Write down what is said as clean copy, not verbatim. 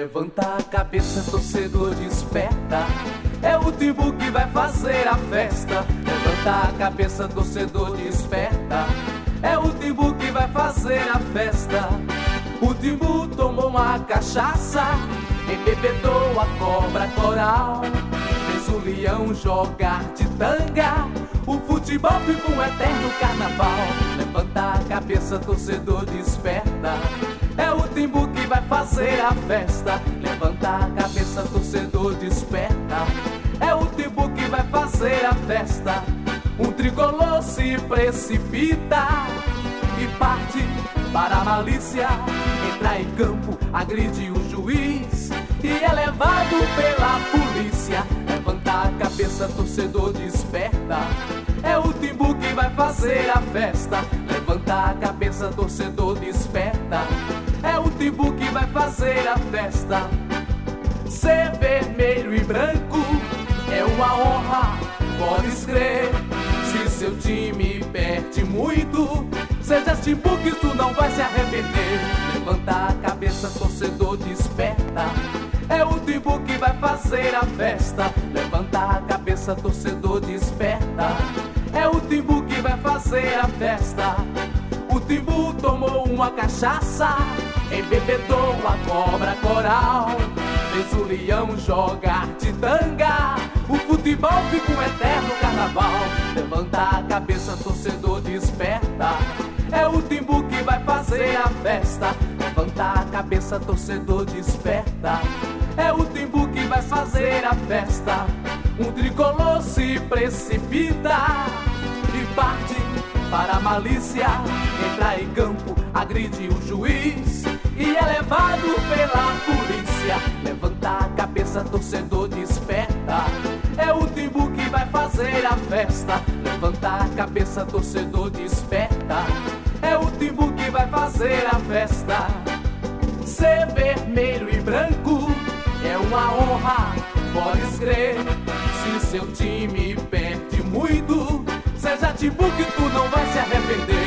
Levanta a cabeça, torcedor, desperta. É o Timbu que vai fazer a festa. Levanta a cabeça, torcedor, desperta. É o Timbu que vai fazer a festa. O Timbu tomou uma cachaça, embebedou a cobra coral, fez o leão jogar de tanga. O futebol ficou um eterno carnaval. Levanta a cabeça, torcedor, desperta. É o Timbu que vai fazer a festa. Levanta a cabeça, torcedor, desperta. É o Timbu que vai fazer a festa. Um tricolor se precipita e parte para a malícia. Entra em campo, agride o juiz e é levado pela polícia. Levanta a cabeça, torcedor, desperta. É o Timbu que vai fazer a festa. Levanta a cabeça, torcedor, desperta. É o Timbu que vai fazer a festa. Ser vermelho e branco é uma honra, podes crer. Se seu time perde muito, seja Timbu que tu não vai se arrepender. Levanta a cabeça, torcedor, desperta. É o Timbu que vai fazer a festa. Levanta a cabeça, torcedor, desperta. É o Timbu que vai fazer a festa. O Timbu tomou uma cachaça, embebedou a cobra coral, fez o leão jogar de tanga. O futebol fica um eterno carnaval. Levanta a cabeça, torcedor, desperta. É o Timbu que vai fazer a festa. Levanta a cabeça, torcedor, desperta. É o Timbu que vai fazer a festa. Um tricolor se precipita e parte para a malícia. Entra em campo, agride o juiz e é levado pela polícia. Levanta a cabeça, torcedor, desperta. É o Timbu que vai fazer a festa. Levanta a cabeça, torcedor, desperta. É o Timbu que vai fazer a festa. Ser vermelho e branco é uma honra, podes crer. Se seu time perde muito, seja Timbu que tu não vai se arrepender.